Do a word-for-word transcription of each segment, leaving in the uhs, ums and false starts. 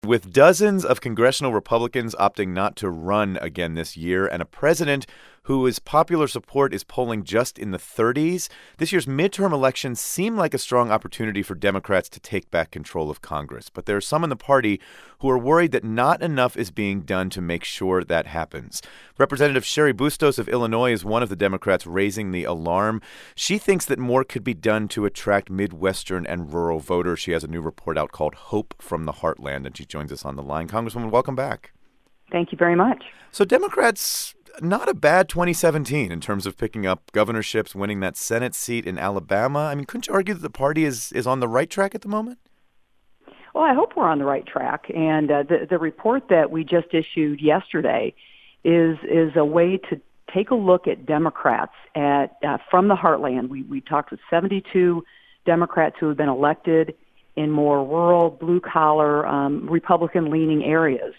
With dozens of congressional Republicans opting not to run again this year and a president whose popular support is polling just in the thirties, this year's midterm elections seem like a strong opportunity for Democrats to take back control of Congress. But there are some in the party who are worried that not enough is being done to make sure that happens. Representative Cheri Bustos of Illinois is one of the Democrats raising the alarm. She thinks that more could be done to attract Midwestern and rural voters. She has a new report out called Hope from the Heartland, and she joins us on the line. Congresswoman, welcome back. Thank you very much. So Democrats, not a bad twenty seventeen in terms of picking up governorships, winning that Senate seat in Alabama. I mean, couldn't you argue that the party is, is on the right track at the moment? Well, I hope we're on the right track. And uh, the, the report that we just issued yesterday is is a way to take a look at Democrats at uh, from the heartland. We, we talked with seventy-two Democrats who have been elected in more rural, blue-collar, um, Republican-leaning areas,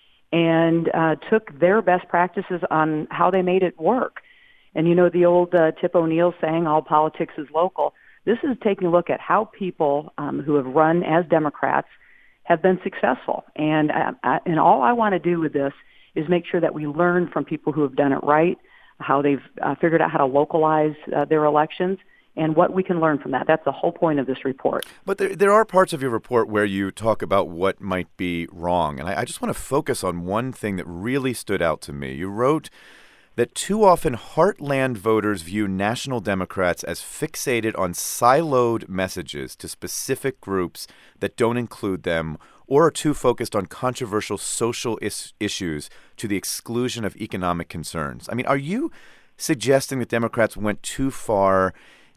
and uh, took their best practices on how they made it work. And, you know, the old uh, Tip O'Neill saying, all politics is local. This is taking a look at how people um, who have run as Democrats have been successful. And, I, I, and all I want to do with this is make sure that we learn from people who have done it right, how they've uh, figured out how to localize uh, their elections, and what we can learn from that. That's the whole point of this report. But there, there are parts of your report where you talk about what might be wrong. And I, I just want to focus on one thing that really stood out to me. You wrote that too often heartland voters view national Democrats as fixated on siloed messages to specific groups that don't include them, or are too focused on controversial social is- issues to the exclusion of economic concerns. I mean, are you suggesting that Democrats went too far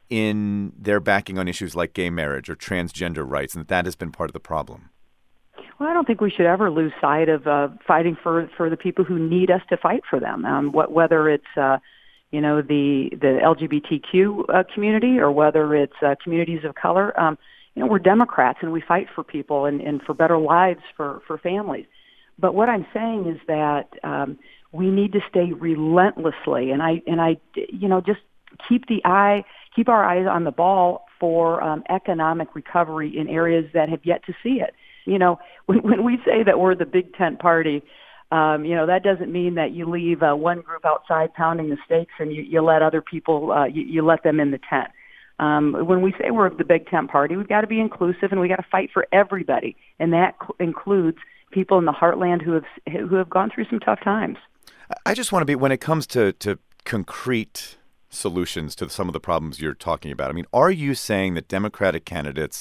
in their backing on issues like gay marriage or transgender rights, and that that has been part of the problem? Well, I don't think we should ever lose sight of uh, fighting for, for the people who need us to fight for them. Um, what, whether it's uh, you know the the L G B T Q uh, community or whether it's uh, communities of color, um, you know we're Democrats and we fight for people and, and for better lives for, for families. But what I'm saying is that um, we need to stay relentlessly, and I and I you know just keep the eye. Keep our eyes on the ball for um, economic recovery in areas that have yet to see it. You know, when, when we say that we're the big tent party, um, you know, that doesn't mean that you leave uh, one group outside pounding the stakes and you, you let other people, uh, you, you let them in the tent. Um, when we say we're the big tent party, we've got to be inclusive and we got to fight for everybody. And that cl- includes people in the heartland who have who have gone through some tough times. I just want to be, when it comes to, to concrete solutions to some of the problems you're talking about. I mean, are you saying that Democratic candidates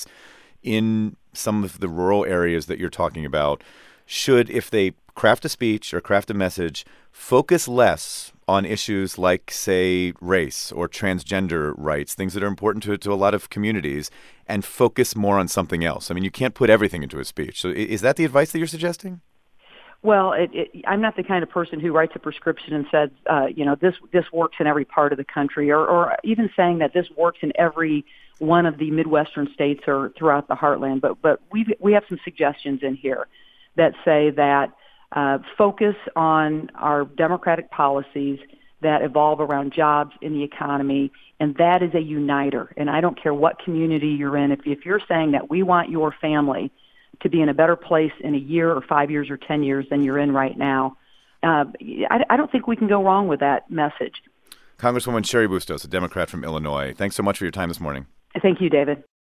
in some of the rural areas that you're talking about should, if they craft a speech or craft a message, focus less on issues like, say, race or transgender rights, things that are important to, to a lot of communities, and focus more on something else? I mean, you can't put everything into a speech. So is that the advice that you're suggesting? Well, it, it, I'm not the kind of person who writes a prescription and says, uh, you know, this this works in every part of the country, or, or even saying that this works in every one of the Midwestern states or throughout the heartland. But but we we have some suggestions in here that say that uh, focus on our democratic policies that evolve around jobs in the economy, and that is a uniter. And I don't care what community you're in. If if you're saying that we want your family to be in a better place in a year or five years or ten years than you're in right now, Uh, I, I don't think we can go wrong with that message. Congresswoman Cheri Bustos, a Democrat from Illinois, thanks so much for your time this morning. Thank you, David.